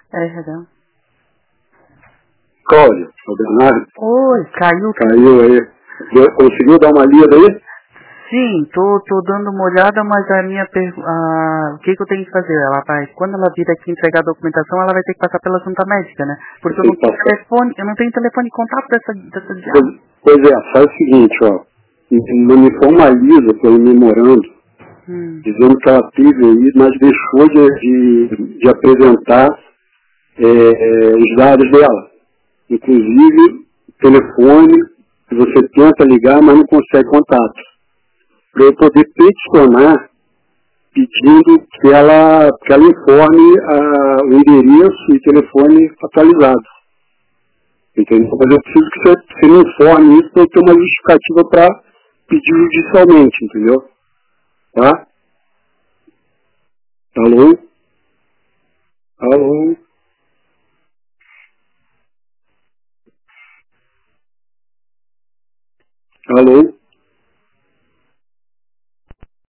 RH. Cláudio, o Bernardo. Oi, caiu. Caiu aí. Conseguiu dar uma lida aí? Sim, tô dando uma olhada, mas a minha o que eu tenho que fazer? Quando ela vir aqui entregar a documentação, ela vai ter que passar pela junta médica, né? Porque eu não tenho telefone de contato dessa diabo. Pois é, faz o seguinte, ó. Me formaliza pelo memorando, dizendo que ela teve aí, mas deixou de apresentar os dados dela. Inclusive, telefone, que você tenta ligar, mas não consegue contato. Para eu poder peticionar, pedindo que ela informe o endereço e telefone atualizado. Entendeu? Mas eu preciso que você me informe isso para eu ter uma justificativa para pedir judicialmente, entendeu? Tá? Alô? Alô? Alô?